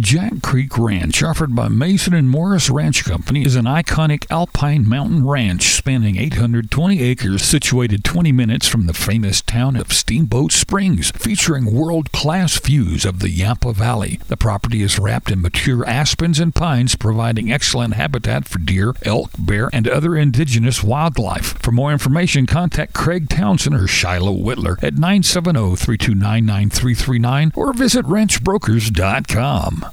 Jack Creek Ranch, offered by Mason and Morris Ranch Company, is an iconic alpine mountain ranch spanning 820 acres situated 20 minutes from the famous town of Steamboat Springs, featuring world-class views of the Yampa Valley. The property is wrapped in mature aspens and pines, providing excellent habitat for deer, elk, bear, and other indigenous wildlife. For more information, contact Craig Townsend or Shiloh Whitler at 970-329-9339 or visit ranchbrokers.com.